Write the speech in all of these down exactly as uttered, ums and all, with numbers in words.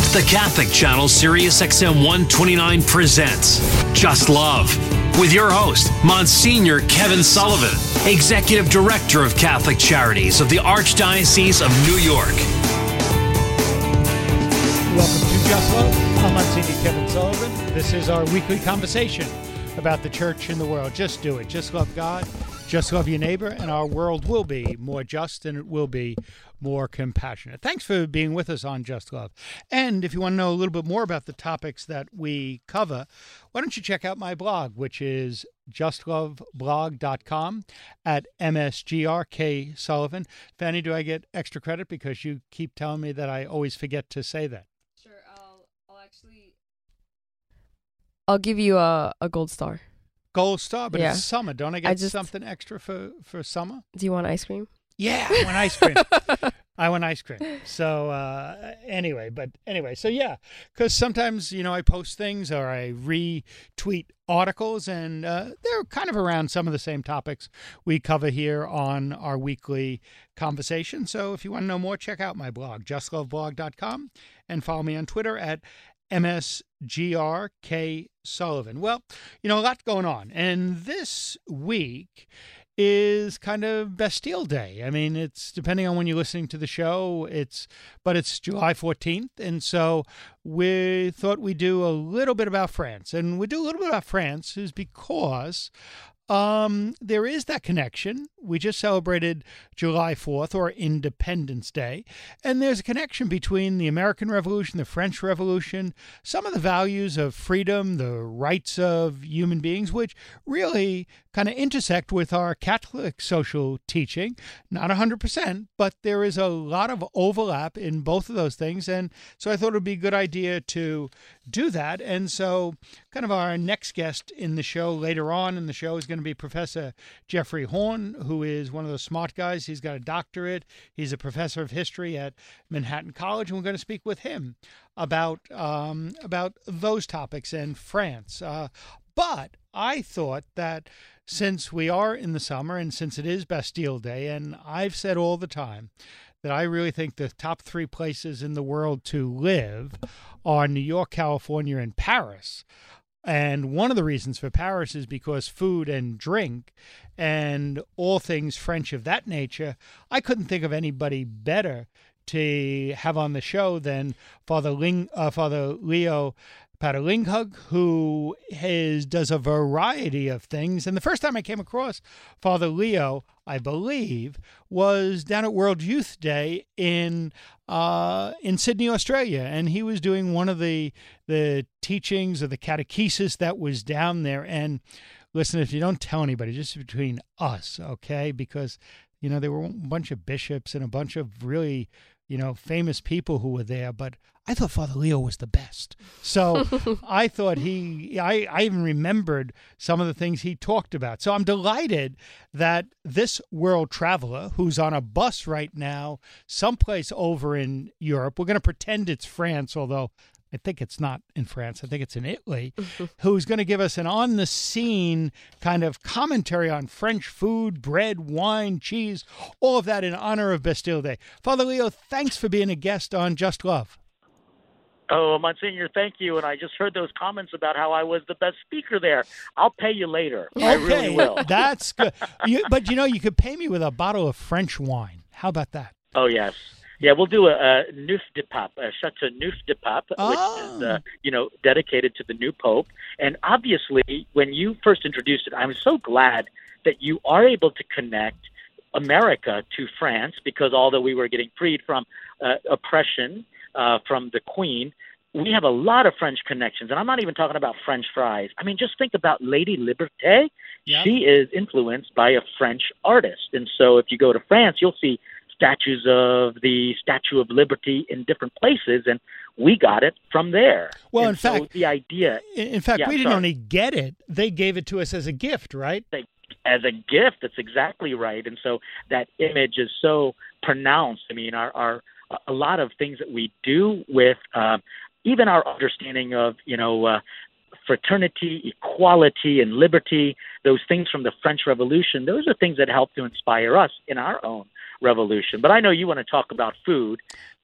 The Catholic Channel Sirius X M one twenty-nine presents Just Love with your host, Monsignor Kevin Sullivan, Executive Director of Catholic Charities of the Archdiocese of New York. Welcome to Just Love. I'm Monsignor Kevin Sullivan. This is our weekly conversation about the church and the world. Just do it. Just love God. Just love your neighbor, and our world will be more just and it will be more compassionate. Thanks for being with us on Just Love. And if you want to know a little bit more about the topics that we cover, why don't you check out my blog, which is just love blog dot com at M S G R K Sullivan. Fanny, do I get extra credit because you keep telling me that I always forget to say that? Sure, I'll, I'll actually... I'll give you a, a gold star. Gold star, but Yeah. it's summer. Don't I get I just- something extra for, for summer? Do you want ice cream? Yeah, I want ice cream. I want ice cream. So uh, anyway, but anyway, so yeah, because sometimes, you know, I post things or I retweet articles and uh, they're kind of around some of the same topics we cover here on our weekly conversation. So if you want to know more, check out my blog, just love blog dot com, and follow me on Twitter at M S G R K Sullivan. Well, you know, a lot going on. And this week is kind of Bastille Day. I mean, it's depending on when you're listening to the show, it's but it's July fourteenth. And so we thought we'd do a little bit about France. And we do a little bit about France is because Um, there is that connection. We just celebrated July fourth, or Independence Day, and there's a connection between the American Revolution, the French Revolution, some of the values of freedom, the rights of human beings, which really kind of intersect with our Catholic social teaching. Not one hundred percent, but there is a lot of overlap in both of those things, and so I thought it would be a good idea to do that. And so kind of our next guest in the show later on in the show is going to be Professor Jeffrey Horn, who is one of those smart guys. He's got a doctorate. He's a professor of history at Manhattan College, and we're going to speak with him about um, about those topics in France. Uh, but I thought that since we are in the summer and since it is Bastille Day, and I've said all the time that I really think the top three places in the world to live are New York, California, and Paris. And one of the reasons for Paris is because food and drink and all things French of that nature, I couldn't think of anybody better to have on the show than Father Ling, uh, Father Leo Padalinghug, who has, does a variety of things. And the first time I came across Father Leo, I believe, was down at World Youth Day in uh, in Sydney, Australia. And he was doing one of the the teachings of the catechesis that was down there. And listen, if you don't tell anybody, just between us, okay? Because, you know, there were a bunch of bishops and a bunch of really, you know, famous people who were there, but I thought Father Leo was the best. So I thought he, I, I even remembered some of the things he talked about. So I'm delighted that this world traveler who's on a bus right now, someplace over in Europe, we're going to pretend it's France, although I think it's not in France. I think it's in Italy, who's going to give us an on-the-scene kind of commentary on French food, bread, wine, cheese, all of that in honor of Bastille Day. Father Leo, thanks for being a guest on Just Love. Oh, Monsignor, thank you. And I just heard those comments about how I was the best speaker there. I'll pay you later. Okay, I really will. That's good. You, but, you know, you could pay me with a bottle of French wine. How about that? Oh, yes. Yeah, we'll do a, a Neuf de Pape, a Chateau Neuf de Pape, Oh. which is, uh, you know, dedicated to the new Pope. And obviously, when you first introduced it, I'm so glad that you are able to connect America to France, because although we were getting freed from uh, oppression uh, from the Queen, we have a lot of French connections. And I'm not even talking about French fries. I mean, just think about Lady Liberté. Yep. She is influenced by a French artist. And so if you go to France, you'll see statues of the Statue of Liberty in different places, and we got it from there. Well, and in so fact, the idea, in in fact, Yeah, we didn't sorry. only get it; they gave it to us as a gift, right? they, as a gift, that's exactly right. And so that image is so pronounced. I mean, our, our a lot of things that we do with uh, even our understanding of, you know, uh, fraternity, equality, and liberty, those things from the French Revolution, those are things that help to inspire us in our own revolution. But I know you want to talk about food.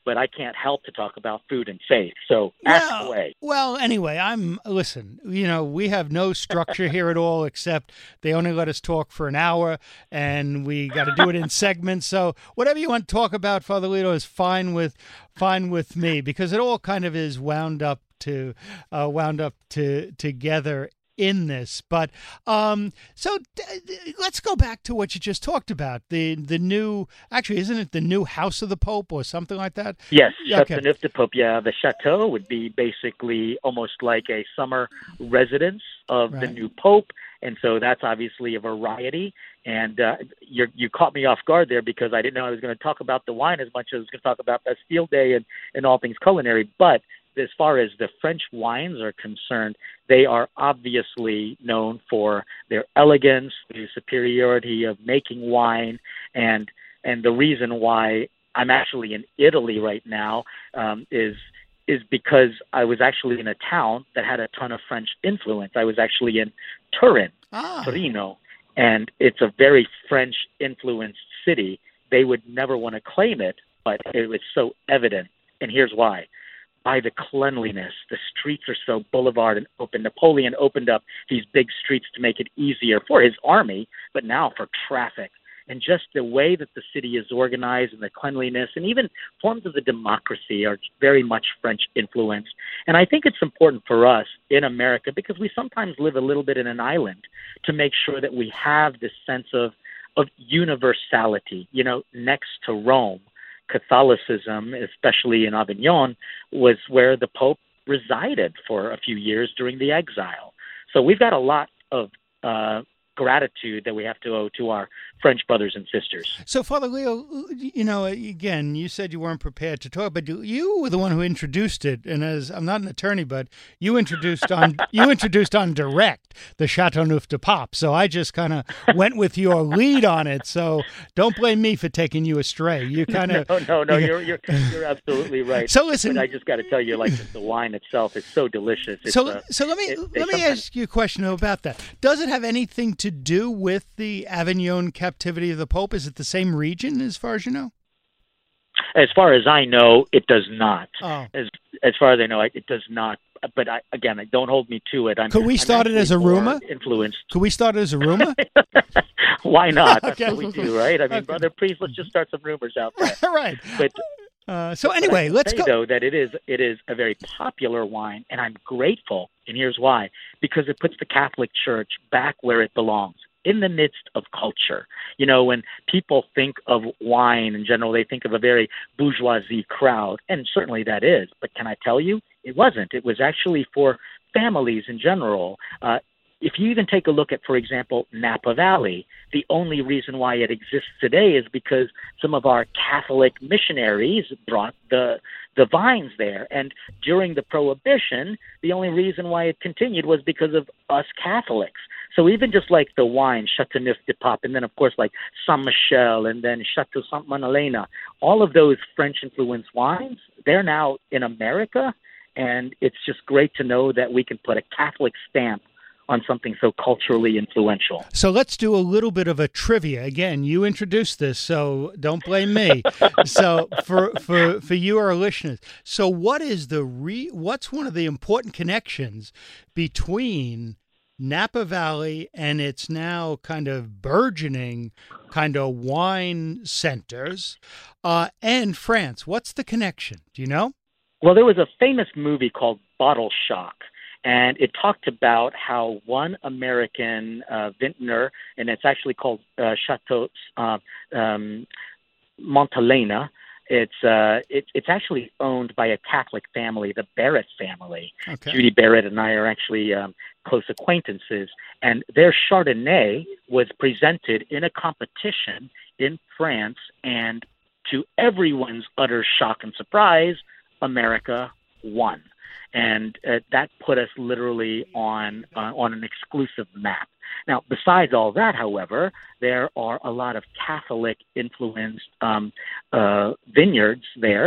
but I can't help to talk about food and faith. So ask Well, away. well, anyway, I'm listen. You know, we have no structure here at all, except they only let us talk for an hour, and we got to do it in segments. So whatever you want to talk about, Father Lito, is fine with fine with me, because it all kind of is wound up to uh, wound up to together in this. But um, so d- d- let's go back to what you just talked about. The the new, actually, isn't it the new House of the Pope or something like that? Yes, Okay. Chateauneuf de Pope. Yeah, the chateau would be basically almost like a summer residence of the Right. new Pope, and so that's obviously a variety. And uh, you you caught me off guard there, because I didn't know I was going to talk about the wine as much as I was going to talk about Bastille Day and, and all things culinary. But as far as the French wines are concerned, they are obviously known for their elegance, the superiority of making wine, and and the reason why I'm actually in Italy right now um, is is because I was actually in a town that had a ton of French influence. I was actually in Turin, Ah, Torino, and it's a very French influenced city. They would never want to claim it, but it was so evident. And here's why. By the cleanliness, the streets are so boulevard and open. Napoleon opened up these big streets to make it easier for his army, but now for traffic. And just the way that the city is organized and the cleanliness and even forms of the democracy are very much French influenced. And I think it's important for us in America, because we sometimes live a little bit in an island, to make sure that we have this sense of, of universality. You know, next to Rome, Catholicism, especially in Avignon, was where the Pope resided for a few years during the exile. So we've got a lot of uh, gratitude that we have to owe to our French brothers and sisters. so Father Leo, you know, again, you said you weren't prepared to talk, but you, you were the one who introduced it. And as I'm not an attorney, but you introduced on you introduced on direct the Chateauneuf de Pape. So I just kind of went with your lead on it. So don't blame me for taking you astray. You kind of No, no, no, you're you're you're absolutely right. So listen, But I just got to tell you, like, the wine itself is so delicious. It's, So, uh, so let me it- they let me sometimes- ask you a question about that. Does it have anything to do with the Avignon captivity of the Pope? Is it the same region, as far as you know? As far as I know, it does not. Oh, As as far as I know, it does not. But I, again, don't hold me to it. I'm, Could we I'm start it as a actually more rumor? Influenced. could we start it as a rumor? Why not? That's Okay. what we do, right? I mean, Okay. brother priest, let's just start some rumors out there. Right. But Uh, so But anyway, I can let's say, go. though, that it is it is a very popular wine, and I'm grateful. And here's why: because it puts the Catholic Church back where it belongs, in the midst of culture. You know, when people think of wine in general, they think of a very bourgeoisie crowd, and certainly that is. But can I tell you, it wasn't. It was actually for families in general. Uh, if you even take a look at, for example, Napa Valley, the only reason why it exists today is because some of our Catholic missionaries brought the the vines there. And during the Prohibition, the only reason why it continued was because of us Catholics. So even just like the wine, Chateauneuf de Pape, and then, of course, like Saint Michel and then Chateau Sainte Magdalena, all of those French-influenced wines, they're now in America, and it's just great to know that we can put a Catholic stamp on something so culturally influential. So let's do a little bit of a trivia. Again, you introduced this, so don't blame me. So for for for you, our listeners, so what is the re? What's one of the important connections between Napa Valley and its now kind of burgeoning kind of wine centers uh, and France? What's the connection? Do you know? Well, there was a famous movie called Bottle Shock, and it talked about how one American uh, vintner, and it's actually called uh, Chateau uh, um, Montelena. It's uh, it, it's actually owned by a Catholic family, the Barrett family. Okay. Judy Barrett and I are actually um, close acquaintances, and their Chardonnay was presented in a competition in France, and to everyone's utter shock and surprise, America won. And uh, that put us literally on uh, on an exclusive map. Now, besides all that, however, there are a lot of Catholic-influenced um, uh, vineyards there,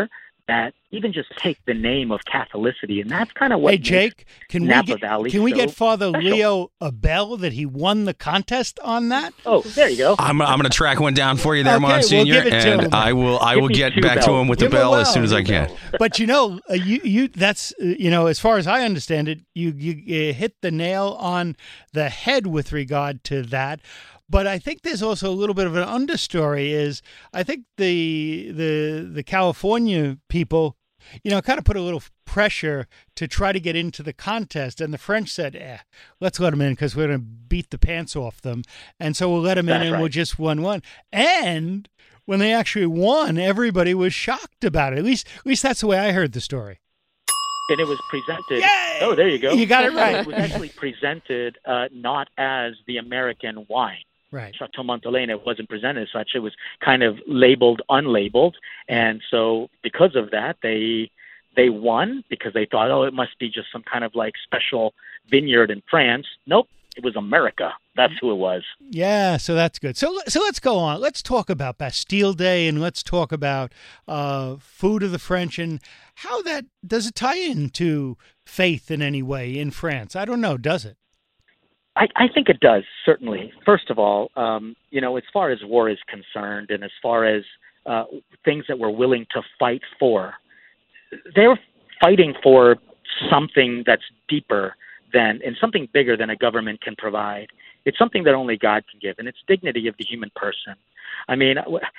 that even just take the name of Catholicity, and that's kind of what Hey, Jake, can we Napa get, Valley can we so get Father special. Leo a bell that he won the contest on that? Oh, there you go. I'm, I'm going to track one down for you there, Okay, we'll Monsignor, give it to and him. I will I Give will me get two back to bells. him with Give the him a bell as soon well. as I can. But you know, uh, you you that's uh, you know, as far as I understand it, you, you you hit the nail on the head with regard to that. But I think there's also a little bit of an understory. Is I think the the the California people, you know, kind of put a little pressure to try to get into the contest, and the French said, "Eh, let's let them in because we're going to beat the pants off them," and so we'll let them in, That's and right. we'll just won one. And when they actually won, everybody was shocked about it. At least, at least that's the way I heard the story. And it was presented. Yay! Oh, there you go. You got it right. It was actually presented uh, not as the American wine. Right. Chateau Montelena, it wasn't presented as such. It was kind of labeled unlabeled. And so because of that, they they won because they thought, oh, it must be just some kind of like special vineyard in France. Nope, it was America. That's who it was. Yeah, so that's good. So so let's go on. Let's talk about Bastille Day, and let's talk about uh, food of the French, and how that does it tie into faith in any way in France? I don't know. Does it? I, I think it does, certainly. First of all, um, you know, as far as war is concerned and as far as uh, things that we're willing to fight for, they're fighting for something that's deeper than and something bigger than a government can provide. It's something that only God can give, and it's dignity of the human person. I mean,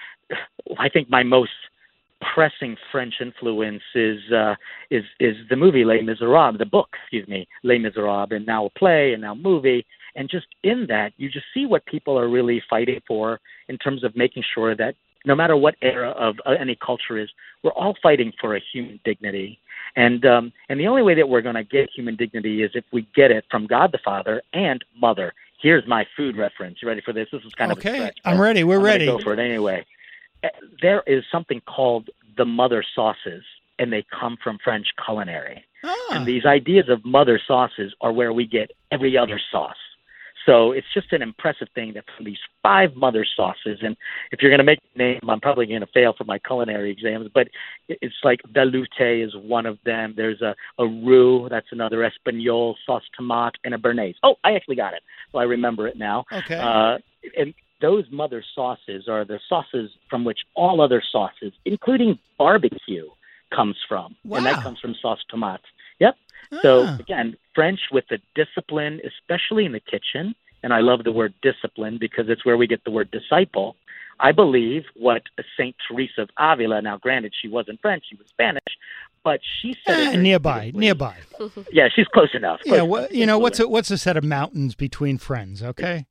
I think my most pressing French influence is uh, is is the movie Les Miserables, the book, excuse me, Les Miserables, and now a play and now movie. And just in that, you just see what people are really fighting for in terms of making sure that no matter what era of uh, any culture is, we're all fighting for a human dignity. And um, and the only way that we're going to get human dignity is if we get it from God the Father and Mother. Here's my food reference. You ready for this? This is kind of a Okay, stretch. I'm but ready. We're I'm gonna ready. Go for it anyway. There is something called the mother sauces, and they come from French culinary. Ah, And these ideas of mother sauces are where we get every other sauce. So it's just an impressive thing that from these five mother sauces, and if you're going to make a name, I'm probably going to fail for my culinary exams, but it's like velouté is one of them. There's a, a roux, that's another, Espagnole, sauce tomate, and a béarnaise. Oh, I actually got it. So I remember it now. okay. Uh, and those mother sauces are the sauces from which all other sauces, including barbecue, comes from. And Wow. that comes from sauce tomate. Yep. So, Ah. again, French with the discipline, especially in the kitchen, and I love the word discipline because it's where we get the word disciple. I believe what Saint Teresa of Avila, now granted she wasn't French, she was Spanish, but she said it Ah, very nearby, beautifully. nearby. Yeah, she's close enough. Yeah, close well, enough. you know what's a, what's a set of mountains between friends? Okay.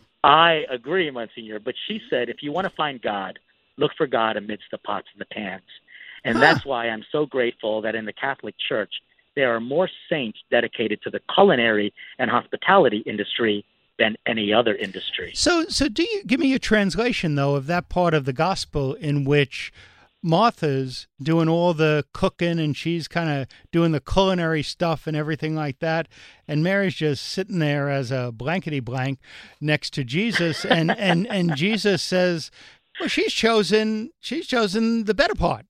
I agree, Monsignor, but she said if you want to find God, look for God amidst the pots and the pans. And Huh. that's why I'm so grateful that in the Catholic Church, there are more saints dedicated to the culinary and hospitality industry than any other industry. So, so do you give me a translation though of that part of the gospel in which Martha's doing all the cooking and she's kind of doing the culinary stuff and everything like that, and Mary's just sitting there as a blankety blank next to Jesus, and and and Jesus says, "Well, she's chosen, she's chosen the better part."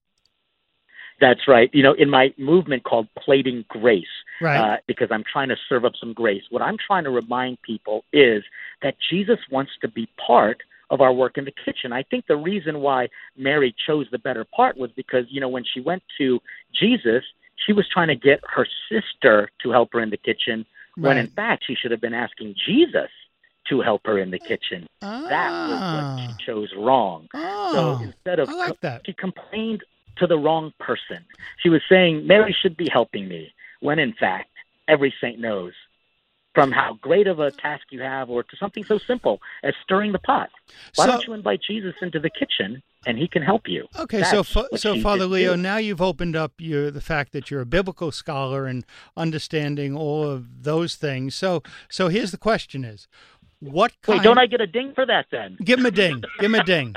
That's right. You know, in my movement called Plating Grace, Right. uh, because I'm trying to serve up some grace, what I'm trying to remind people is that Jesus wants to be part of our work in the kitchen. I think the reason why Mary chose the better part was because, you know, when she went to Jesus, she was trying to get her sister to help her in the kitchen, when in Right. fact she should have been asking Jesus to help her in the kitchen. That was what Ah. she chose wrong. So Oh, instead of I like that. she complained to the wrong person. She was saying, Mary should be helping me, when in fact, every saint knows from how great of a task you have or to something so simple as stirring the pot. Why So- don't you invite Jesus into the kitchen and he can help you? Okay, so That's fa- what so she Father did Leo, do. now you've opened up your the fact that you're a biblical scholar and understanding all of those things. So so here's the question: Is what kind? Wait, don't I get a ding for that then? Give him a ding. Give him a ding.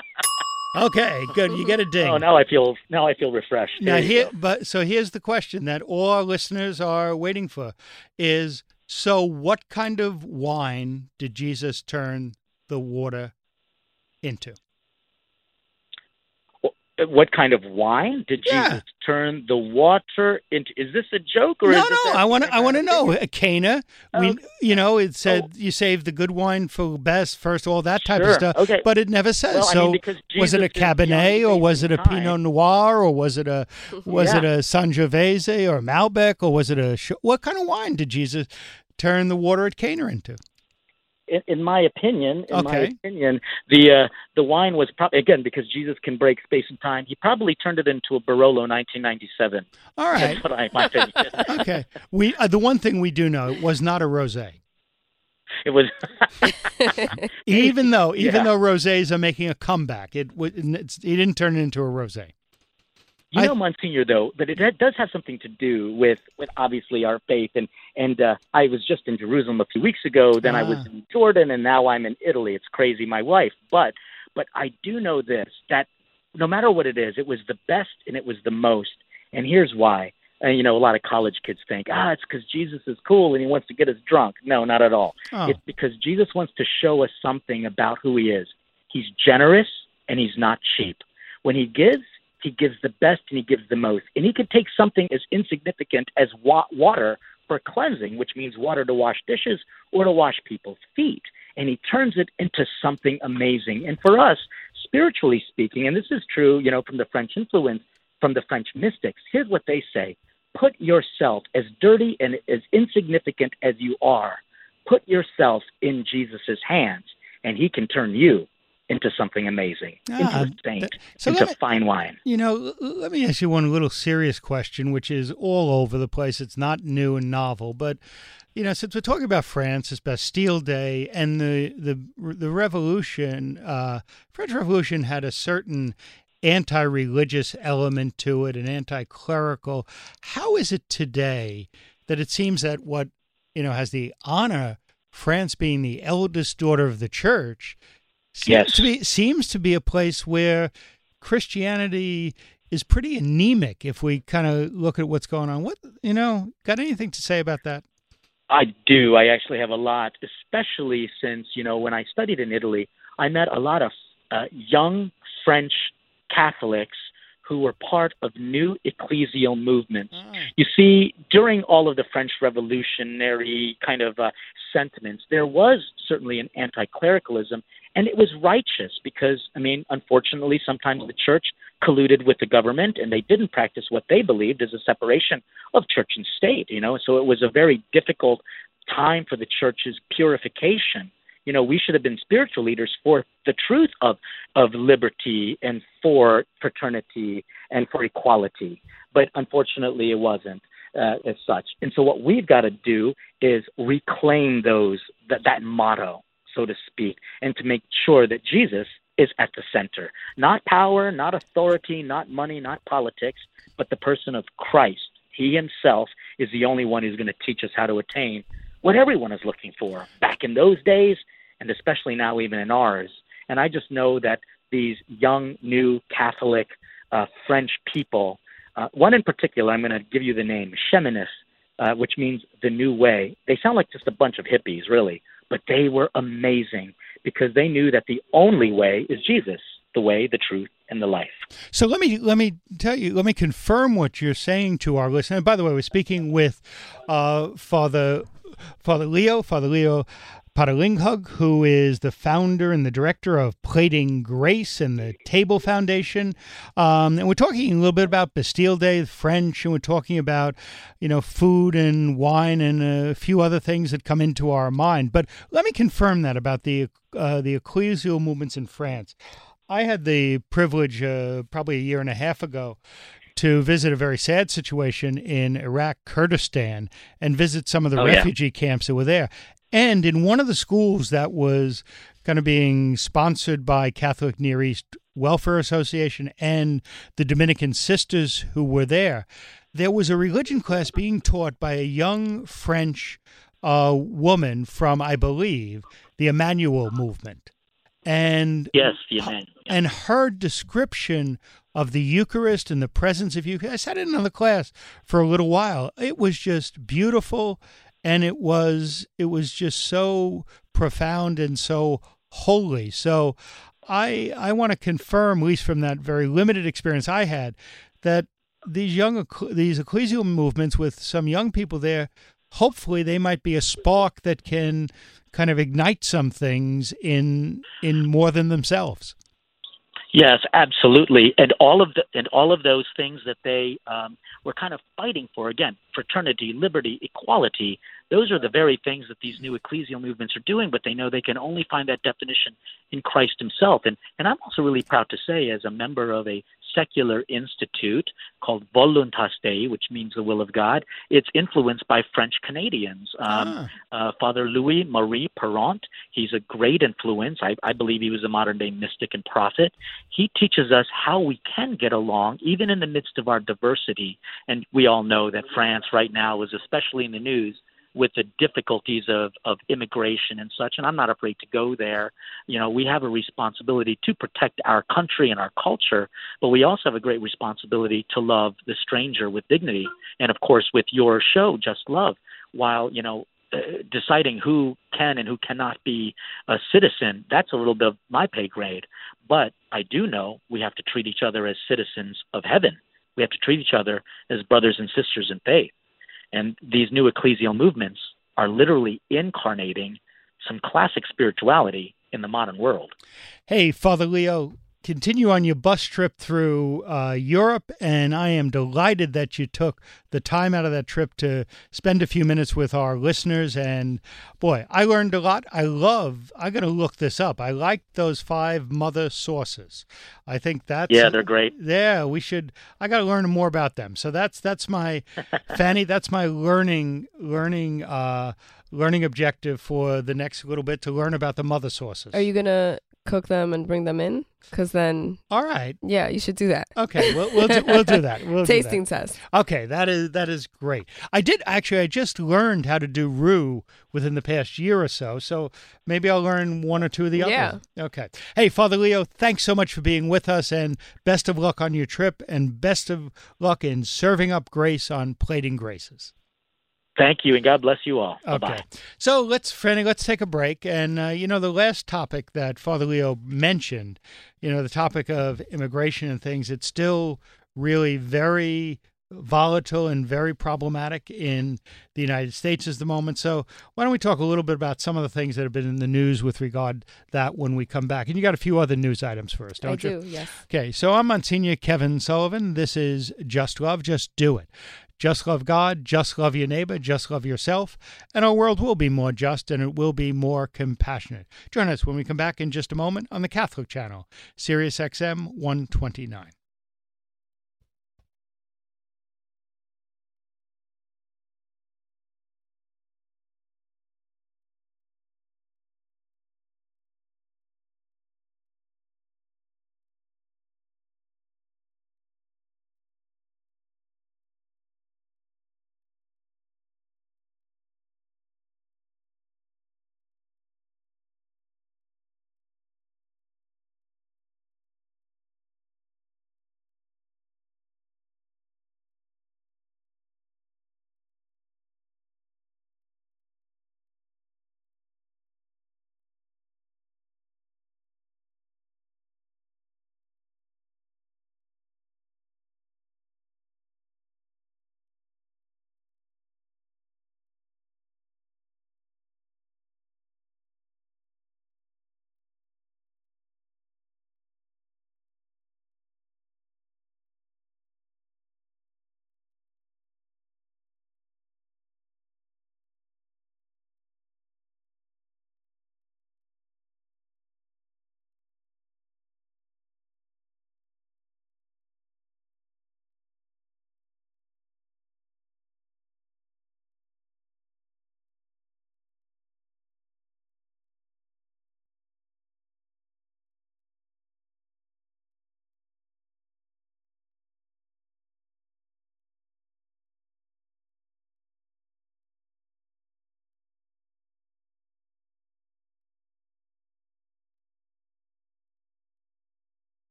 Okay, good. You get a ding. Oh, now I feel now I feel refreshed. Now There you here, go. but so here's the question that all our listeners are waiting for: Is so what kind of wine did Jesus turn the water into? What kind of wine did Yeah. Jesus turn the water into? Is this a joke or No, is this no. I want to. I want to know. Uh, Cana. We, Okay. you know, it said Oh. you save the good wine for best, first, all that type of Sure. stuff. Okay. But it never says. Well, I so, mean, because was it a Jesus is beyond Cabernet or space was it and a time. Pinot Noir or was it a was it Yeah. a Sangiovese or Malbec or was it a sh- what kind of wine did Jesus turn the water at Cana into? In, in my opinion, in my Okay. opinion, the uh, the wine was probably again because Jesus can break space and time. He probably turned it into a Barolo nineteen ninety-seven. All right. That's what I my opinion. Okay. We uh, the one thing we do know it was not a rosé. It was. Even though even Yeah. though rosés are making a comeback, it w- it's, it didn't turn it into a rosé. You I- know, Monsignor, though, that it that does have something to do with, with obviously our faith. And, and uh, I was just in Jerusalem a few weeks ago. Then I was Ah. in Jordan, and now I'm in Italy. It's crazy, my wife. But but I do know this, that no matter what it is, it was the best and it was the most. And here's why. And, you know, a lot of college kids think, ah, it's because Jesus is cool and he wants to get us drunk. No, not at all. Oh. It's because Jesus wants to show us something about who he is. He's generous and he's not cheap. When he gives, he gives the best and he gives the most. And he could take something as insignificant as wa- water for cleansing, which means water to wash dishes or to wash people's feet. And he turns it into something amazing. And for us, spiritually speaking, and this is true, you know, from the French influence, from the French mystics, here's what they say. Put yourself, as dirty and as insignificant as you are, put yourself in Jesus' hands, and he can turn you into something amazing, Ah, into a saint, th- so into let me- fine wine. You know, l- let me ask you one little serious question, which is all over the place. It's not new and novel, but you know, since we're talking about France, it's Bastille Day, and the the the revolution, uh, French Revolution had a certain anti-religious element to it, an anti-clerical. How is it today that it seems that what you know has the honor, France being the eldest daughter of the church, seems Yes. to be seems to be a place where Christianity is pretty anemic if we kind of look at what's going on. What, you know, got anything to say about that? I do. I actually have a lot, especially since, you know, when I studied in Italy, I met a lot of uh, young French Catholics who were part of new ecclesial movements. You see, during all of the French revolutionary kind of uh, sentiments, there was certainly an anti-clericalism, and it was righteous because, I mean, unfortunately, sometimes the church colluded with the government, and they didn't practice what they believed as a separation of church and state, you know, so it was a very difficult time for the church's purification. You know, we should have been spiritual leaders for the truth of, of liberty and for fraternity and for equality. But unfortunately, it wasn't uh, as such. And so what we've got to do is reclaim those that, that motto, so to speak, and to make sure that Jesus is at the center. Not power, not authority, not money, not politics, but the person of Christ. He himself is the only one who's going to teach us how to attain what everyone is looking for back in those days, and especially now even in ours. And I just know that these young, new Catholic uh, French people, uh, one in particular, I'm going to give you the name, Cheminists, uh, which means the new way. They sound like just a bunch of hippies, really, but they were amazing because they knew that the only way is Jesus, the way, the truth, and the life. So let me let me tell you, let me confirm what you're saying to our listener. And by the way, we're speaking with uh, Father Father Leo, Father Leo Padalinghug, who is the founder and the director of Plating Grace and the Table Foundation. Um, and we're talking a little bit about Bastille Day, the French, and we're talking about, you know, food and wine and a few other things that come into our mind. But let me confirm that about the uh, the ecclesial movements in France. I had the privilege uh, probably a year and a half ago to visit a very sad situation in Iraq, Kurdistan, and visit some of the Oh, yeah. refugee camps that were there. And in one of the schools that was kind of being sponsored by Catholic Near East Welfare Association and the Dominican sisters who were there, there was a religion class being taught by a young French uh, woman from, I believe, the Emmanuel movement. And Yes, the Amen. and her description of the Eucharist and the presence of Eucharist, I sat in another class for a little while. It was just beautiful, and it was it was just so profound and so holy. So I I want to confirm, at least from that very limited experience I had, that these young eccle- these ecclesial movements with some young people there, hopefully they might be a spark that can kind of ignite some things in in more than themselves. Yes, absolutely, and all of the and all of those things that they um, were kind of fighting for, again, fraternity, liberty, equality. Those are the very things that these new ecclesial movements are doing, but they know they can only find that definition in Christ himself. And and I'm also really proud to say, as a member of a secular institute called Voluntas Dei, which means the will of God, it's influenced by French Canadians. Um, Ah. uh, Father Louis Marie Perrant, he's a great influence. I, I believe he was a modern-day mystic and prophet. He teaches us how we can get along, even in the midst of our diversity. And we all know that France right now is especially in the news with the difficulties of, of immigration and such, and I'm not afraid to go there. You know, we have a responsibility to protect our country and our culture, but we also have a great responsibility to love the stranger with dignity. And of course, with your show, Just Love, while, you know, uh, deciding who can and who cannot be a citizen, that's a little bit of my pay grade. But I do know we have to treat each other as citizens of heaven. We have to treat each other as brothers and sisters in faith. And these new ecclesial movements are literally incarnating some classic spirituality in the modern world. Hey, Father Leo, continue on your bus trip through uh, Europe, and I am delighted that you took the time out of that trip to spend a few minutes with our listeners. And boy, I learned a lot. I love, I'm going to look this up. I like those five mother sources. I think that's... Yeah, they're great. Yeah, we should, I got to learn more about them. So that's, that's my, Fanny, that's my learning, learning, uh, learning objective for the next little bit, to learn about the mother sources. Are you going to cook them and bring them in? Because then, All right. yeah, you should do that. Okay, we'll we'll do, we'll do that. We'll do Tasting that. test. Okay, that is that is great. I did actually. I just learned how to do roux within the past year or so. So maybe I'll learn one or two of the others. Yeah. Okay. Hey, Father Leo, thanks so much for being with us, and best of luck on your trip, and best of luck in serving up grace on Plating Graces. Thank you, and God bless you all. Okay. Bye-bye. So let's, Franny, let's take a break. And, uh, you know, the last topic that Father Leo mentioned, you know, the topic of immigration and things, it's still really very volatile and very problematic in the United States at the moment. So why don't we talk a little bit about some of the things that have been in the news with regard to that when we come back? And you got a few other news items for us, don't I you? do, yes. Okay, so I'm Monsignor Kevin Sullivan. This is Just Love, Just Do It. Just love God, just love your neighbor, just love yourself, and our world will be more just and it will be more compassionate. Join us when we come back in just a moment on the Catholic Channel, Sirius X M one twenty-nine.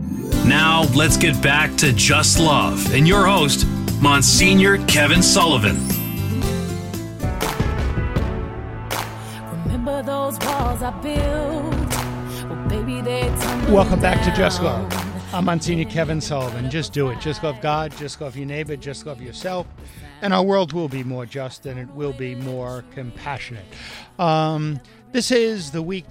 Now, let's get back to Just Love and your host, Monsignor Kevin Sullivan. Remember those walls I built? Well, baby, they tumbled Welcome back to down. Just Love. I'm Monsignor Kevin Sullivan. Just do it. Just love God. Just love your neighbor. Just love yourself. And our world will be more just and it will be more compassionate. Um, this is the week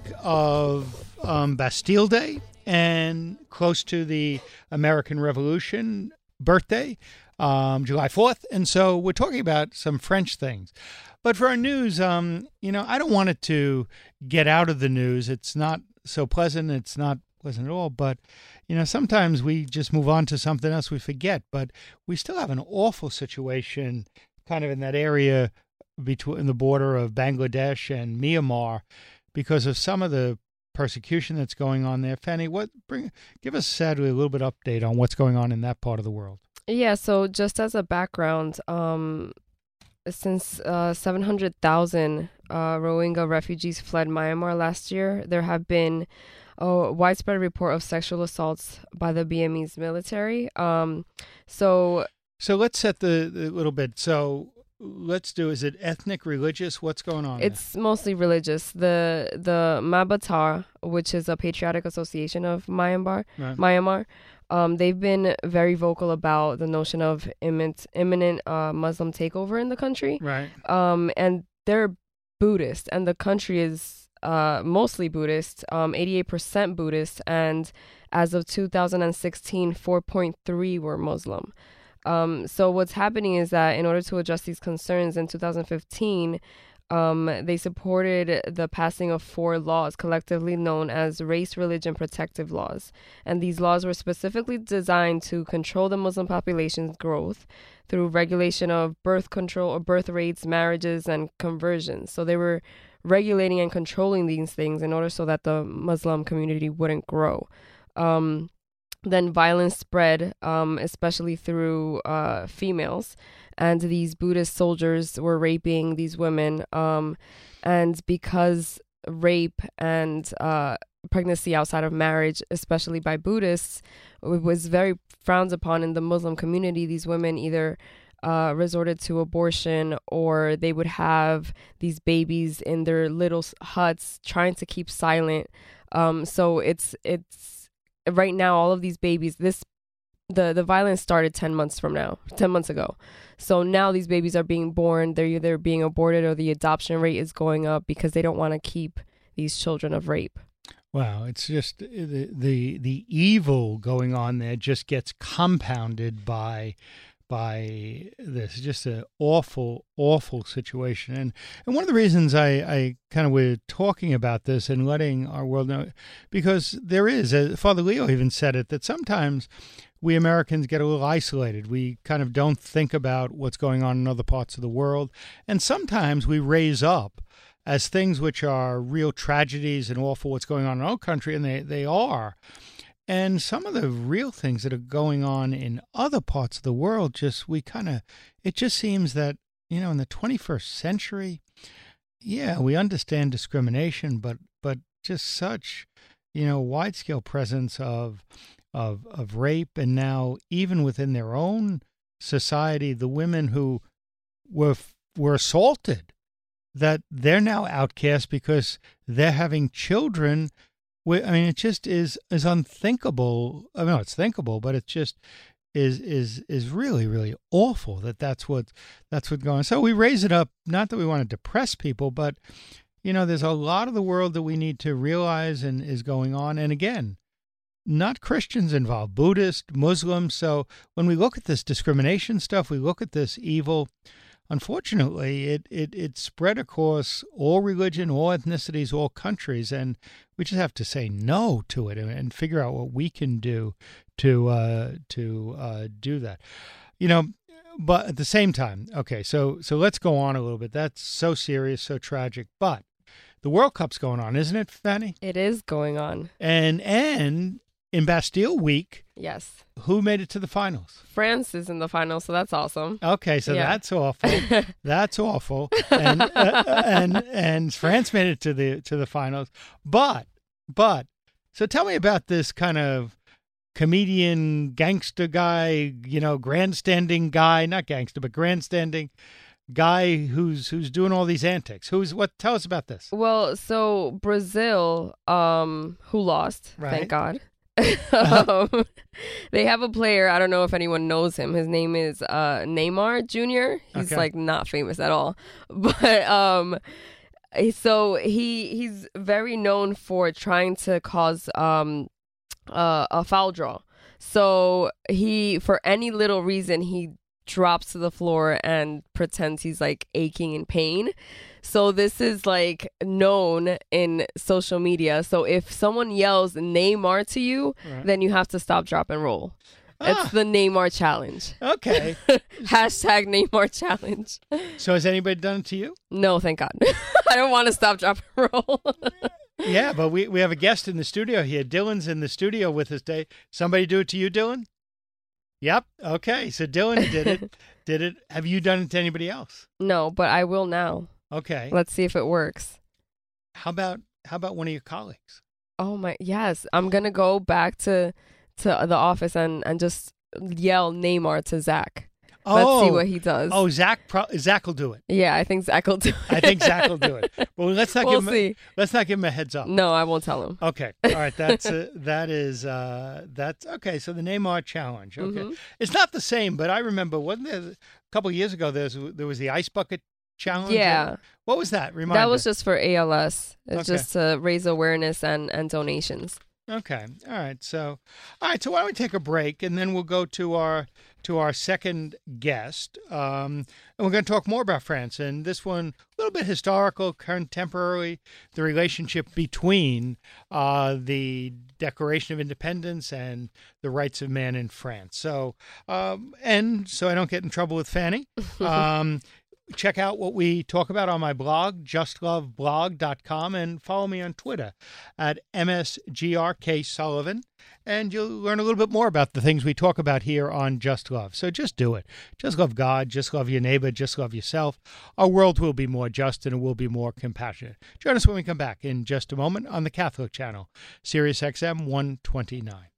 of um, Bastille Day and close to the American Revolution birthday, um, July fourth. And so we're talking about some French things. But for our news, um, you know, I don't want it to get out of the news. It's not so pleasant. It's not pleasant at all. But, you know, sometimes we just move on to something else we forget. But we still have an awful situation kind of in that area between the border of Bangladesh and Myanmar because of some of the persecution that's going on there. Fanny, what bring give us sadly a little bit update on what's going on in that part of the world. Yeah, so just as a background, um, since uh, seven hundred thousand uh, Rohingya refugees fled Myanmar last year, there have been a widespread report of sexual assaults by the Burmese military. Um, so, so let's set the, the little bit. So let's do, is it ethnic, religious? What's going on it's there? Mostly religious. The the Mabatar, which is a patriotic association of Myanmar, right. Myanmar, um, they've been very vocal about the notion of imminent, imminent uh, Muslim takeover in the country. Right. Um, and they're Buddhist, and the country is uh, mostly Buddhist, um, eighty-eight percent Buddhist, and as of two thousand sixteen, four point three were Muslim. Um, so what's happening is that in order to address these concerns in two thousand fifteen, um, they supported the passing of four laws collectively known as race, religion, protective laws. And these laws were specifically designed to control the Muslim population's growth through regulation of birth control or birth rates, marriages, and conversions. So they were regulating and controlling these things in order so that the Muslim community wouldn't grow. Um, Then violence spread, um, especially through uh, females. And these Buddhist soldiers were raping these women. Um, and because rape and uh, pregnancy outside of marriage, especially by Buddhists, was very frowned upon in the Muslim community, these women either uh, resorted to abortion or they would have these babies in their little huts trying to keep silent. Um, so it's it's... Right now, all of these babies, this the, the violence started ten months from now, ten months ago. So now these babies are being born. They're either being aborted or the adoption rate is going up because they don't want to keep these children of rape. Wow, it's just the the the evil going on there just gets compounded by by this. It's just an awful, awful situation. And and one of the reasons I, I kind of were talking about this and letting our world know, because there is, uh, Father Leo even said it, that sometimes we Americans get a little isolated. We kind of don't think about what's going on in other parts of the world. And sometimes we raise up as things which are real tragedies and awful what's going on in our country, and they, they are. And some of the real things that are going on in other parts of the world, just we kind of, it just seems that, you know, in the twenty-first century, yeah, we understand discrimination, but but just such, you know, wide-scale presence of of of rape, and now even within their own society, the women who were were assaulted, that they're now outcast because they're having children. I mean, it just is is unthinkable. I mean, no, it's thinkable, but it just is is is really really awful that that's what that's what's going on. So we raise it up, not that we want to depress people, but you know, there's a lot of the world that we need to realize and is going on. And again, not Christians involved, Buddhist, Muslims. So when we look at this discrimination stuff, we look at this evil. Unfortunately, it, it, it spread across all religion, all ethnicities, all countries, and we just have to say no to it and, and figure out what we can do to uh, to uh, do that. You know, but at the same time, okay, so so let's go on a little bit. That's so serious, so tragic. But the World Cup's going on, isn't it, Fanny? It is going on. And and in Bastille Week, yes, who made it to the finals? France is in the finals, so that's awesome. Okay, so yeah. that's awful. That's awful. And uh, and and France made it to the to the finals. But but so tell me about this kind of comedian, gangster guy, you know, grandstanding guy, not gangster, but grandstanding guy who's who's doing all these antics. Who's what? Tell us about this. Well, so Brazil, um, who lost, Right. thank God. Uh-huh. um, they have a player. I don't know if anyone knows him. His name is uh, Neymar Junior He's Okay. like not famous at all, but um, so he he's very known for trying to cause um uh, a foul draw. So he, for any little reason, he drops to the floor and pretends he's like aching in pain. So this is like known in social media. So if someone yells Neymar to you, Right. then you have to stop, drop, and roll. Ah. It's the Neymar challenge. Okay. Hashtag Neymar challenge. So has anybody done it to you? No, thank God. I don't want to stop, drop, and roll. Yeah, but we, we have a guest in the studio here. Dylan's in the studio with us today. Somebody do it to you, Dylan? Yep. Okay. So Dylan did it. Did it. Have you done it to anybody else? No, but I will now. Okay. Let's see if it works. How about how about one of your colleagues? Oh my, yes. I'm going to go back to to the office and, and just yell Neymar to Zach. Oh, Let's see what he does. Oh, Zach. Pro- Zach will do it. Yeah, I think Zach will do it. I think Zach will do it. Well, let's not We'll give him. see. A, let's not give him a heads up. No, I won't tell him. Okay. All right. That's uh, that is uh, that's okay. So the Neymar challenge. Okay, Mhm. it's not the same, but I remember wasn't there a couple of years ago? There's there was the ice bucket challenge. Yeah. What was that? Remind That was us. just for A L S. It's Okay. just to raise awareness and, and donations. Okay. All right. So, all right. So why don't we take a break and then we'll go to our to our second guest, um, and we're going to talk more about France. And this one, a little bit historical, contemporary, the relationship between uh, the Declaration of Independence and the rights of man in France. So, um, and so I don't get in trouble with Fanny. Um, Check out what we talk about on my blog, just love blog dot com, and follow me on Twitter at M S G R K Sullivan, and you'll learn a little bit more about the things we talk about here on Just Love. So just do it. Just love God, just love your neighbor, just love yourself. Our world will be more just and it will be more compassionate. Join us when we come back in just a moment on the Catholic Channel, Sirius X M one twenty-nine.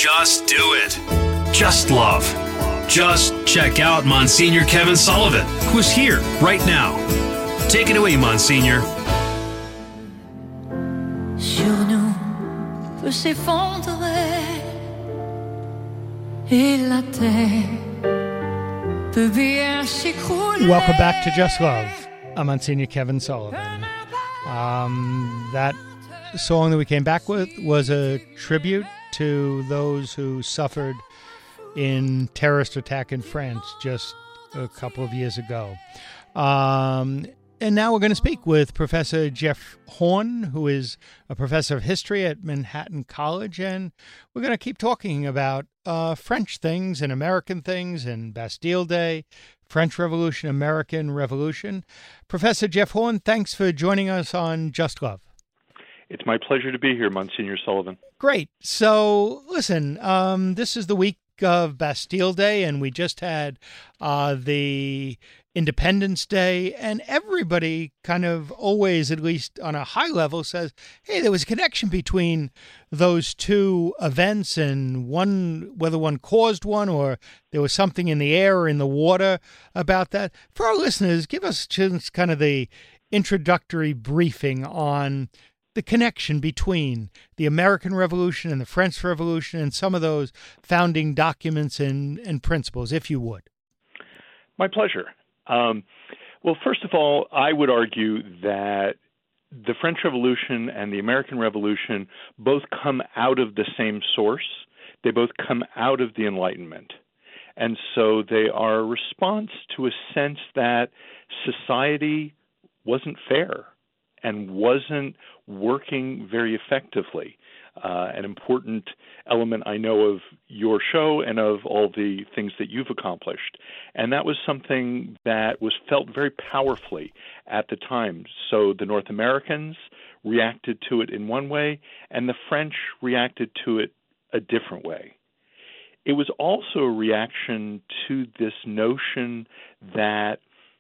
Just do it. Just love. Just check out Monsignor Kevin Sullivan, who's here right now. Take it away, Monsignor. Sur nous peut s'effondrer et la terre peut bien s'écrouler. Welcome back to Just Love. I'm Monsignor Kevin Sullivan. Um, that song that we came back with was a tribute to those who suffered in terrorist attack in France just a couple of years ago. Um, and now we're going to speak with Professor Jeff Horn, who is a professor of history at Manhattan College, and we're going to keep talking about uh, French things and American things and Bastille Day, French Revolution, American Revolution. Professor Jeff Horn, thanks for joining us on Just Love. It's my pleasure to be here, Monsignor Sullivan. Great. So, listen, um, this is the week of Bastille Day, and we just had uh, the Independence Day, and everybody kind of always, at least on a high level, says, hey, there was a connection between those two events, and one, whether one caused one or there was something in the air or in the water about that. For our listeners, give us just kind of the introductory briefing on the connection between the American Revolution and the French Revolution and some of those founding documents and, and principles, if you would. My pleasure. Um, well, first of all, I would argue that the French Revolution and the American Revolution both come out of the same source. They both come out of the Enlightenment. And so they are a response to a sense that society wasn't fair and wasn't working very effectively. Uh, an important element I know of your show and of all the things that you've accomplished. And that was something that was felt very powerfully at the time. So the North Americans reacted to it in one way, and the French reacted to it a different way. It was also a reaction to this notion that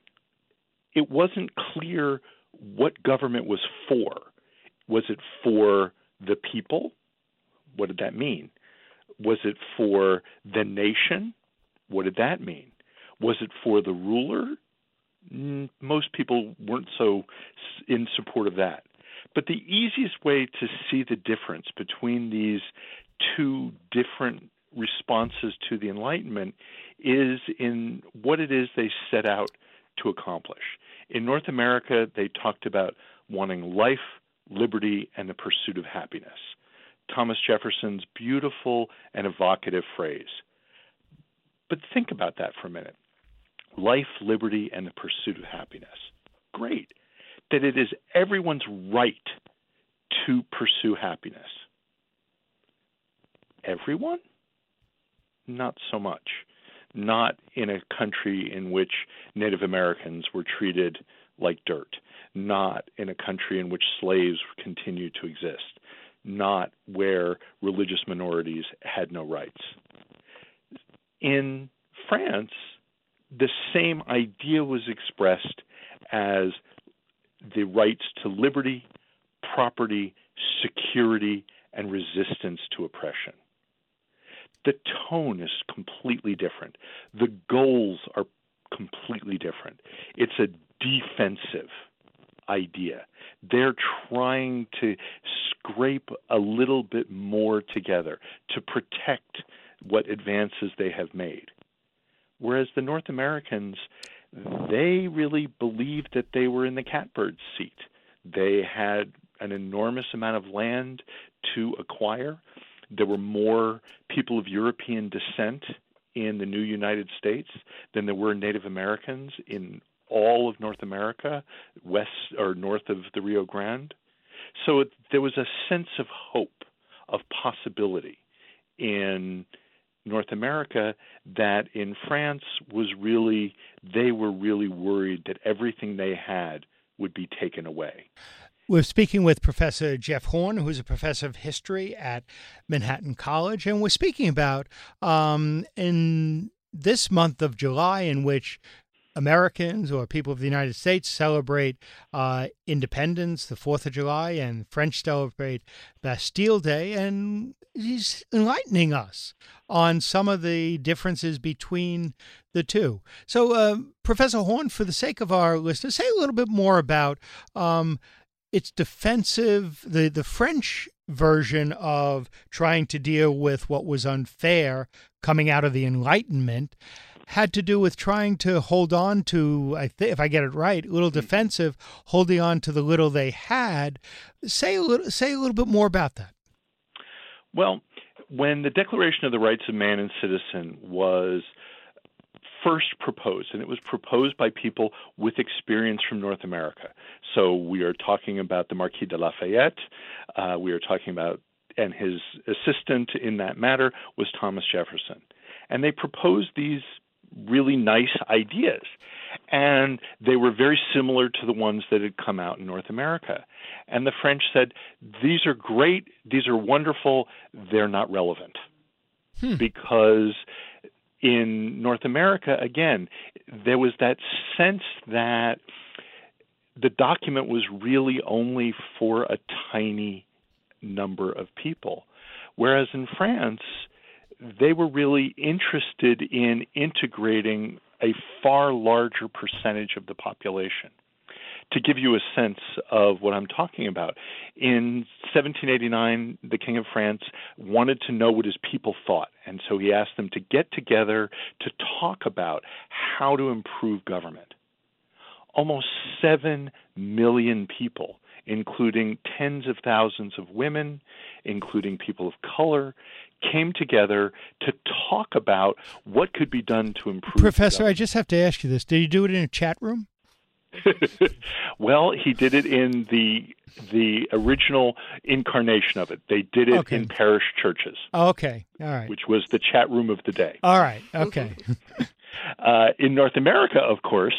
it wasn't clear what government was for. Was it for the people? What did that mean? Was it for the nation? What did that mean? Was it for the ruler? Most people weren't so in support of that. But the easiest way to see the difference between these two different responses to the Enlightenment is in what it is they set out to accomplish. In North America, they talked about wanting life, liberty, and the pursuit of happiness. Thomas Jefferson's beautiful and evocative phrase. But think about that for a minute. Life, liberty, and the pursuit of happiness. Great. That it is everyone's right to pursue happiness. Everyone? Not so much. Not in a country in which Native Americans were treated like dirt. Not in a country in which slaves continued to exist. Not where religious minorities had no rights. In France, the same idea was expressed as the rights to liberty, property, security, and resistance to oppression. The tone is completely different. The goals are completely different. It's a defensive idea. They're trying to scrape a little bit more together to protect what advances they have made. Whereas the North Americans, they really believed that they were in the catbird seat. They had an enormous amount of land to acquire. There were more people of European descent in the new United States than there were Native Americans in all of North America, west or north of the Rio Grande. So it, there was a sense of hope, of possibility in North America that in France was really, they were really worried that everything they had would be taken away. We're speaking with Professor Jeff Horn, who's a professor of history at Manhattan College, and we're speaking about um, in this month of July, in which Americans or people of the United States celebrate uh, independence, the fourth of July, and French celebrate Bastille Day. And he's enlightening us on some of the differences between the two. So, uh, Professor Horn, for the sake of our listeners, say a little bit more about um, its defensive, the, the French version of trying to deal with what was unfair coming out of the Enlightenment had to do with trying to hold on to, I th- if I get it right, a little defensive, holding on to the little they had. Say a little, say a little bit more about that. Well, when the Declaration of the Rights of Man and Citizen was first proposed, and it was proposed by people with experience from North America. So we are talking about the Marquis de Lafayette. Uh, we are talking about, and his assistant in that matter was Thomas Jefferson. And they proposed these really nice ideas. And they were very similar to the ones that had come out in North America. And the French said, these are great, these are wonderful, they're not relevant. Hmm. Because in North America, again, there was that sense that the document was really only for a tiny number of people. Whereas in France, they were really interested in integrating a far larger percentage of the population. To give you a sense of what I'm talking about, in seventeen eighty-nine, the King of France wanted to know what his people thought, and so he asked them to get together to talk about how to improve government. Almost seven million people, including tens of thousands of women, including people of color, came together to talk about what could be done to improve. Professor, I just have to ask you this. Did you do it in a chat room? Well, he did it in the the original incarnation of it. They did it okay. in parish churches. Okay, all right. Which was the chat room of the day. All right, okay. uh, in North America, of course,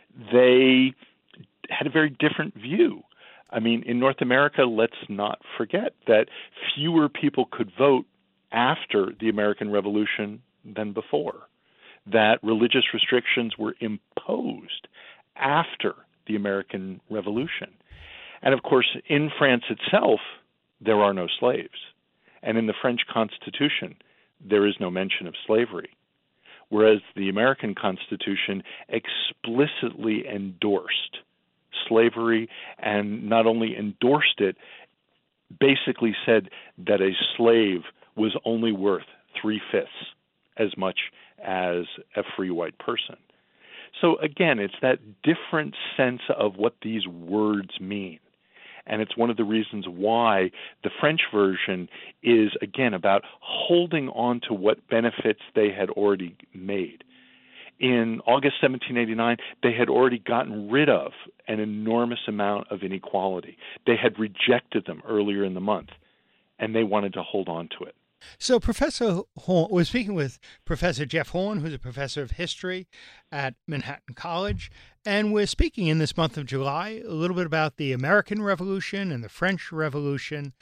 they had a very different view. I mean, in North America, let's not forget that fewer people could vote after the American Revolution than before, that religious restrictions were imposed after the American Revolution. And of course, in France itself, there are no slaves. And in the French Constitution, there is no mention of slavery. Whereas the American Constitution explicitly endorsed slavery, and not only endorsed it, basically said that a slave was only worth three-fifths as much as a free white person. So again, it's that different sense of what these words mean. And it's one of the reasons why the French version is, again, about holding on to what benefits they had already made. In August seventeen eighty-nine, they had already gotten rid of an enormous amount of inequality. They had rejected them earlier in the month, and they wanted to hold on to it. So Professor Horn, we're speaking with Professor Jeff Horn, who's a professor of history at Manhattan College, and we're speaking in this month of July a little bit about the American Revolution and the French Revolution,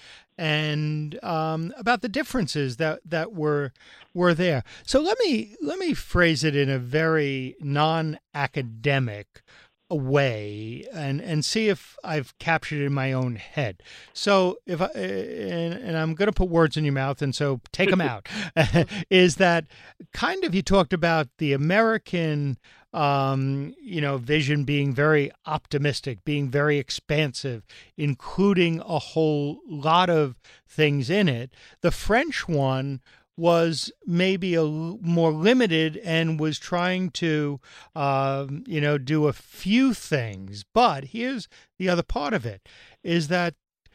and um, about the differences that, that were were there. So let me let me phrase it in a very non-academic way and and see if I've captured it in my own head. So if I and, and I'm going to put words in your mouth, and so take them out. Is that kind of, you talked about the American um you know vision being very optimistic, being very expansive, including a whole lot of things in it. The French one was maybe a l- more limited and was trying to, um, you know, do a few things. But here's the other part of it, is that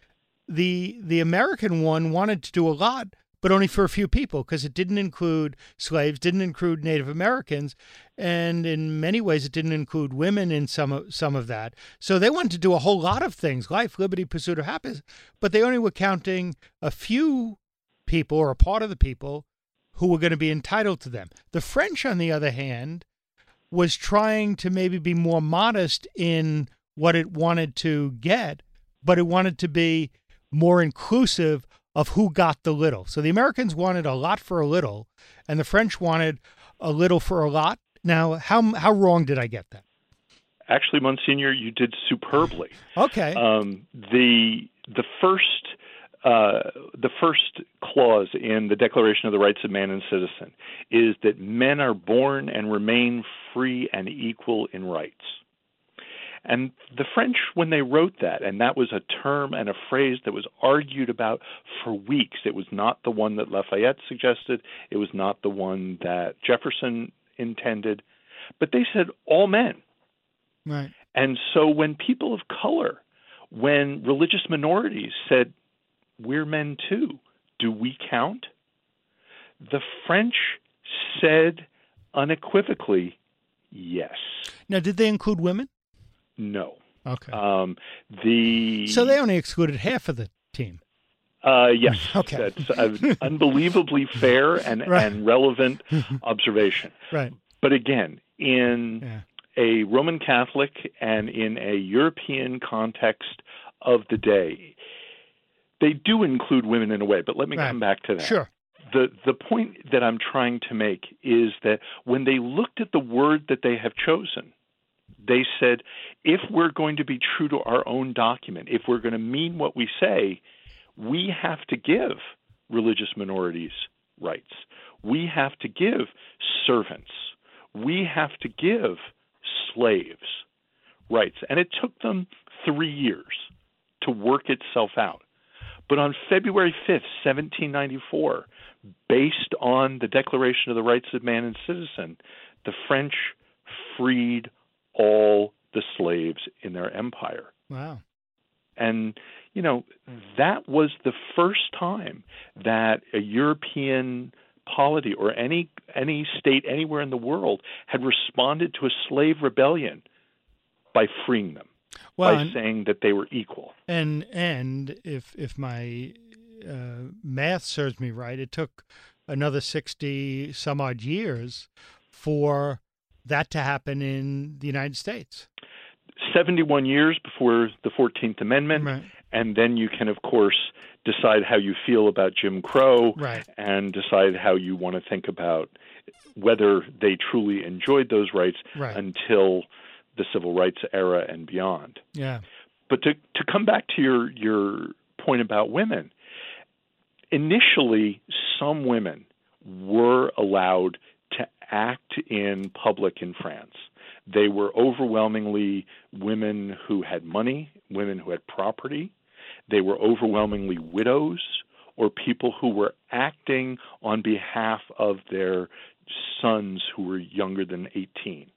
the the American one wanted to do a lot, but only for a few people, because it didn't include slaves, didn't include Native Americans, and in many ways it didn't include women in some of, some of that. So they wanted to do a whole lot of things, life, liberty, pursuit of happiness, but they only were counting a few people, or a part of the people, who were going to be entitled to them. The French, on the other hand, was trying to maybe be more modest in what it wanted to get, but it wanted to be more inclusive of who got the little. So the Americans wanted a lot for a little, and the French wanted a little for a lot, Now, how how wrong did I get that? Actually, Monsignor, you did superbly. Okay. Um, the the first uh, the first clause in the Declaration of the Rights of Man and Citizen is that men are born and remain free and equal in rights. And the French, when they wrote that, and that was a term and a phrase that was argued about for weeks. It was not the one that Lafayette suggested. It was not the one that Jefferson intended. But they said all men. Right. And so when people of color, when religious minorities said, we're men too, do we count? The French said unequivocally, yes. Now, did they include women? No. Okay. Um, the So they only excluded half of the team. Uh, yes. Okay. That's an unbelievably fair and, Right. and relevant observation. Right. But again, in Yeah. a Roman Catholic and in a European context of the day, they do include women in a way, but let me Right. come back to that. Sure. The the point that I'm trying to make is that when they looked at the word that they have chosen, they said, if we're going to be true to our own document, if we're going to mean what we say, we have to give religious minorities rights. We have to give servants. We have to give slaves rights. And it took them three years to work itself out. But on February fifth, seventeen ninety-four, based on the Declaration of the Rights of Man and Citizen, the French freed all the slaves in their empire. Wow. And, you know, that was the first time that a European polity or any any state anywhere in the world had responded to a slave rebellion by freeing them, Well, by and, saying that they were equal. and and if if my uh, math serves me right, it took another sixty some odd years for that to happen in the United States. seventy-one years before the fourteenth Amendment, Right. and then you can, of course, decide how you feel about Jim Crow Right. and decide how you want to think about whether they truly enjoyed those rights Right. until the civil rights era and beyond. Yeah. But to to come back to your your point about women, initially some women were allowed to act in public in France. They were overwhelmingly women who had money, women who had property. They were overwhelmingly widows or people who were acting on behalf of their sons who were younger than eighteen.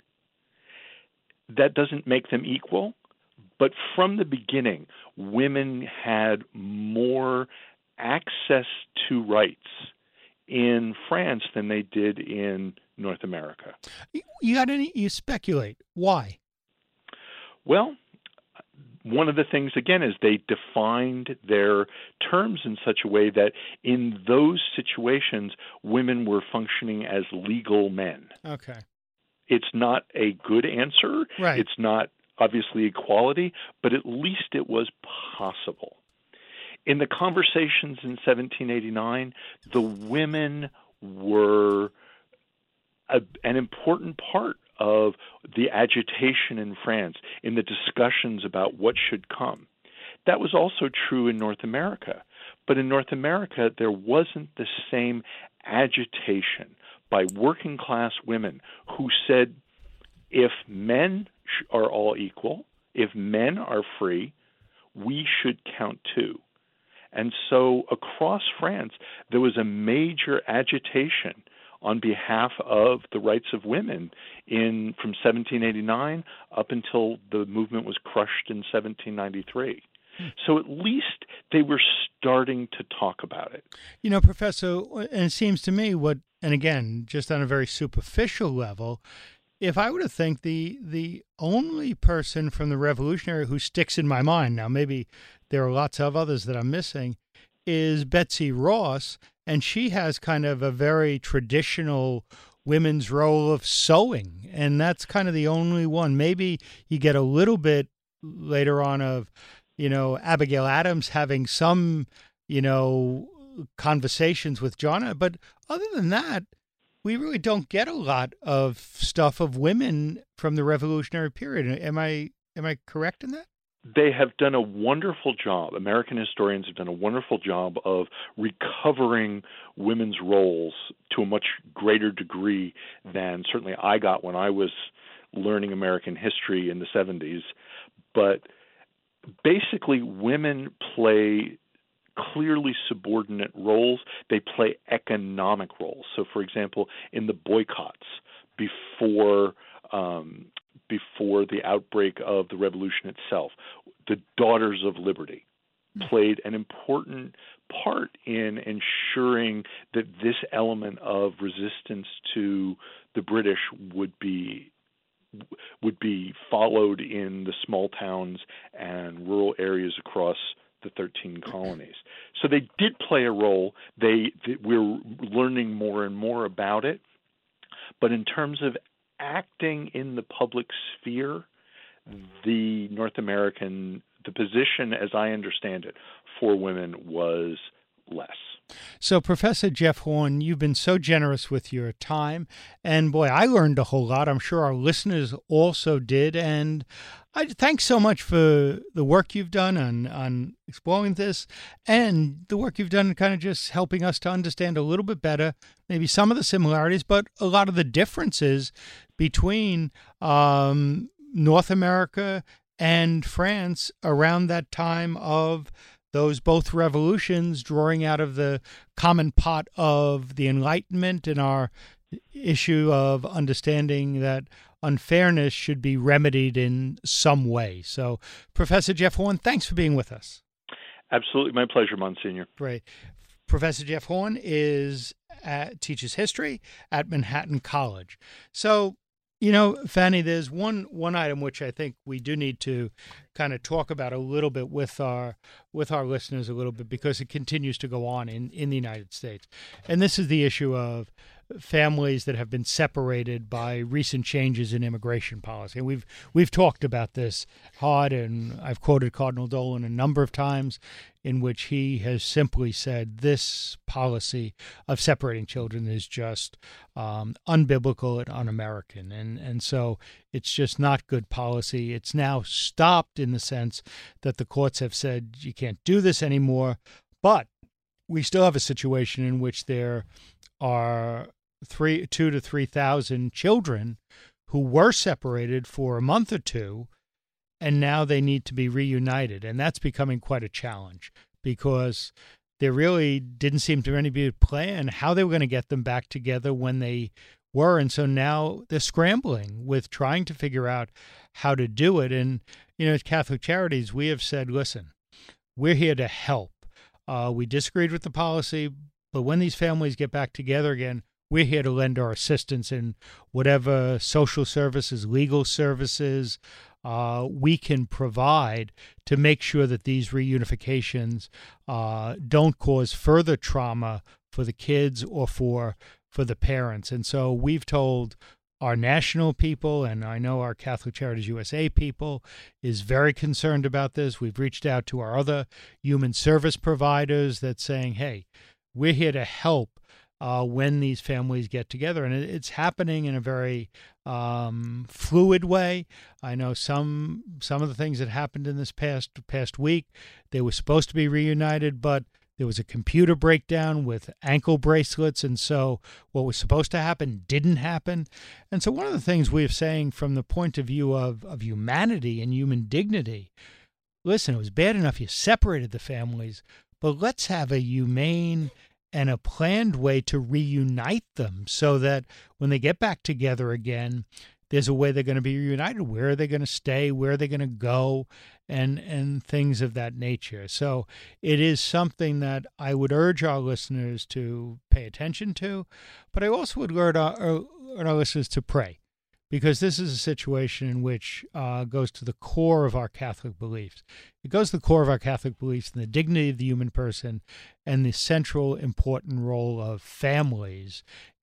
That doesn't make them equal, but from the beginning, women had more access to rights in France than they did in North America. You got any? You speculate why? Well, one of the things, again, is they defined their terms in such a way that in those situations, women were functioning as legal men. Okay. It's not a good answer. Right. It's not obviously equality, but at least it was possible. In the conversations in seventeen eighty-nine, the women were a, an important part of the agitation in France, in the discussions about what should come. That was also true in North America. But in North America, there wasn't the same agitation by working class women who said, if men are all equal, if men are free, we should count too. And so across France, there was a major agitation on behalf of the rights of women in from seventeen eighty-nine up until the movement was crushed in seventeen ninety-three. So at least they were starting to talk about it. You know, Professor, and it seems to me what, and again, just on a very superficial level, if I were to think the the only person from the Revolutionary who sticks in my mind, now maybe there are lots of others that I'm missing, is Betsy Ross, and she has kind of a very traditional women's role of sewing, and that's kind of the only one. Maybe you get a little bit later on of, you know, Abigail Adams having some, you know, conversations with John, but other than that, we really don't get a lot of stuff of women from the Revolutionary period. Am I am I correct in that? They have done a wonderful job. American historians have done a wonderful job of recovering women's roles to a much greater degree than certainly I got when I was learning American history in the seventies. But basically, women play clearly subordinate roles. They play economic roles. So, for example, in the boycotts before um, before the outbreak of the revolution itself, the Daughters of Liberty played an important part in ensuring that this element of resistance to the British would be would be followed in the small towns and rural areas across the thirteen colonies. So they did play a role. They, they we're learning more and more about it. But in terms of acting in the public sphere, the North American, the position, as I understand it, for women was less. So, Professor Jeff Horn, you've been so generous with your time. And boy, I learned a whole lot. I'm sure our listeners also did. And I thanks so much for the work you've done on, on exploring this and the work you've done kind of just helping us to understand a little bit better, maybe some of the similarities, but a lot of the differences between um, North America and France around that time of those both revolutions, drawing out of the common pot of the Enlightenment and our issue of understanding that unfairness should be remedied in some way. So, Professor Jeff Horn, thanks for being with us. Absolutely. My pleasure, Monsignor. Great. Professor Jeff Horn is at, teaches history at Manhattan College. So, you know, Fanny, there's one one item which I think we do need to kind of talk about a little bit with our with our listeners a little bit because it continues to go on in, in the United States. And this is the issue of families that have been separated by recent changes in immigration policy. And we've we've talked about this hard, and I've quoted Cardinal Dolan a number of times in which he has simply said this policy of separating children is just um, unbiblical and un-American. And, and so it's just not good policy. It's now stopped in the sense that the courts have said you can't do this anymore, but we still have a situation in which there are three, two to three thousand children who were separated for a month or two, and now they need to be reunited, and that's becoming quite a challenge because there really didn't seem to be a plan how they were going to get them back together when they were, and so now they're scrambling with trying to figure out how to do it. And you know, at Catholic Charities, we have said, listen, we're here to help. Uh, we disagreed with the policy, but when these families get back together again, we're here to lend our assistance in whatever social services, legal services uh, we can provide to make sure that these reunifications uh, don't cause further trauma for the kids or for for the parents. And so we've told our national people, and I know our Catholic Charities U S A people is very concerned about this. We've reached out to our other human service providers that's saying, hey, we're here to help Uh, when these families get together. And it, it's happening in a very um, fluid way. I know some some of the things that happened in this past past week, they were supposed to be reunited, but there was a computer breakdown with ankle bracelets, and so what was supposed to happen didn't happen. And so one of the things we're saying from the point of view of, of humanity and human dignity, listen, it was bad enough you separated the families, but let's have a humane and a planned way to reunite them so that when they get back together again, there's a way they're going to be reunited. Where are they going to stay? Where are they going to go? And and things of that nature. So it is something that I would urge our listeners to pay attention to, but I also would urge our, urge our listeners to pray, because this is a situation in which uh, goes to the core of our Catholic beliefs. It goes to the core of our Catholic beliefs and the dignity of the human person and the central important role of families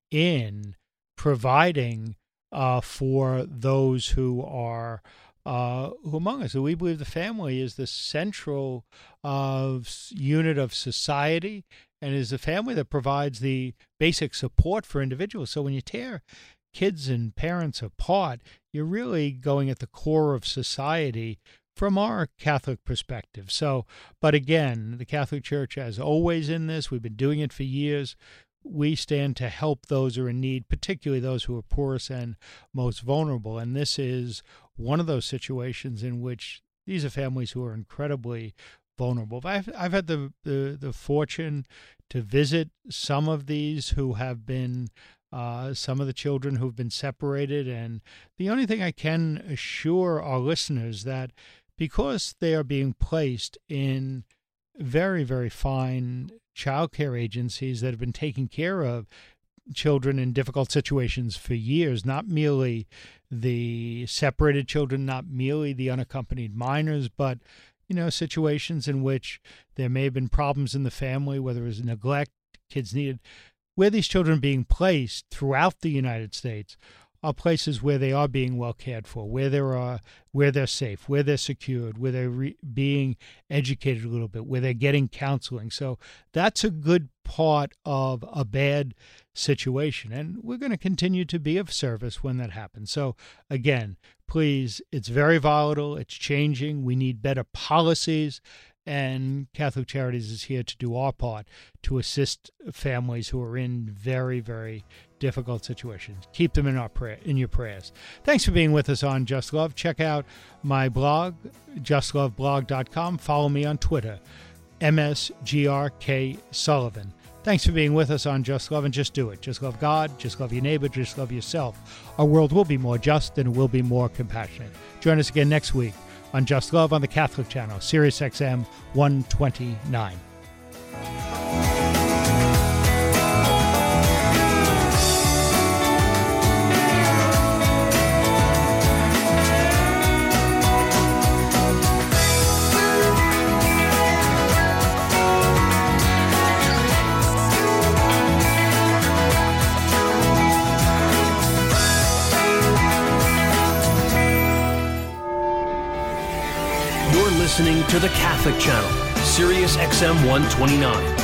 in providing uh, for those who are uh, who among us. So we believe the family is the central uh, unit of society and is a family that provides the basic support for individuals. So when you tear kids and parents apart, you're really going at the core of society from our Catholic perspective. So, but again, the Catholic Church, as always in this, we've been doing it for years. We stand to help those who are in need, particularly those who are poorest and most vulnerable. And this is one of those situations in which these are families who are incredibly vulnerable. I've, I've had the, the, the fortune to visit some of these who have been Uh, some of the children who've been separated. And the only thing I can assure our listeners that because they are being placed in very, very fine child care agencies that have been taking care of children in difficult situations for years, not merely the separated children, not merely the unaccompanied minors, but, you know, situations in which there may have been problems in the family, whether it was neglect, kids needed, where these children are being placed throughout the United States are places where they are being well cared for, where there are, where they're safe, where they're secured, where they're re- being educated a little bit, where they're getting counseling. So that's a good part of a bad situation, and we're going to continue to be of service when that happens. So again, please, it's very volatile, it's changing, we need better policies, and Catholic Charities is here to do our part to assist families who are in very, very difficult situations. Keep them in our prayer, in your prayers. Thanks for being with us on Just Love. Check out my blog, just love blog dot com. Follow me on Twitter, M S G R K Sullivan. Thanks for being with us on Just Love, and just do it. Just love God, just love your neighbor, just love yourself. Our world will be more just and it will be more compassionate. Join us again next week on Just Love on the Catholic Channel, Sirius X M one twenty-nine. Listening to the Catholic Channel, Sirius X M one twenty-nine.